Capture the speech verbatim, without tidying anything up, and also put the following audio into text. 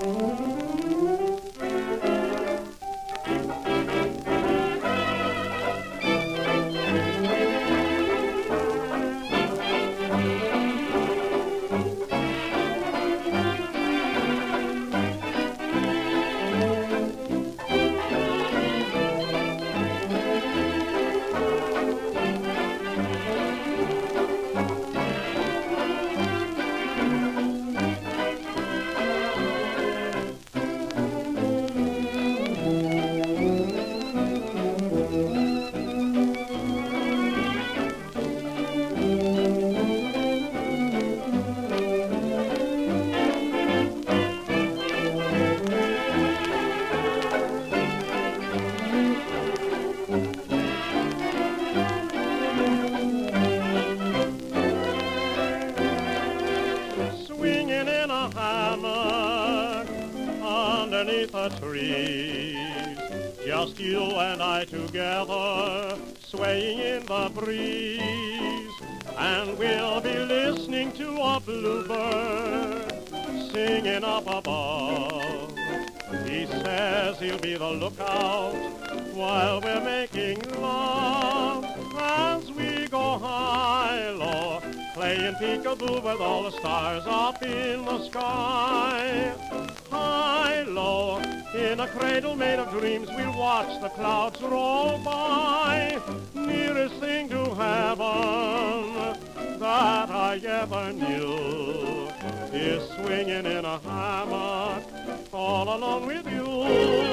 Swinging in a hammock underneath the trees, just you and I together, swaying in the breeze, and we'll be listening to a bluebird singing up above. He says he'll be the lookout while we're making love, as we go high-low, playing peekaboo with all the stars up in the sky. High-low, in a cradle made of dreams, we'll watch the clouds roll by. Nearest thing to heaven that I ever knew is swinging in a hammock all alone with you.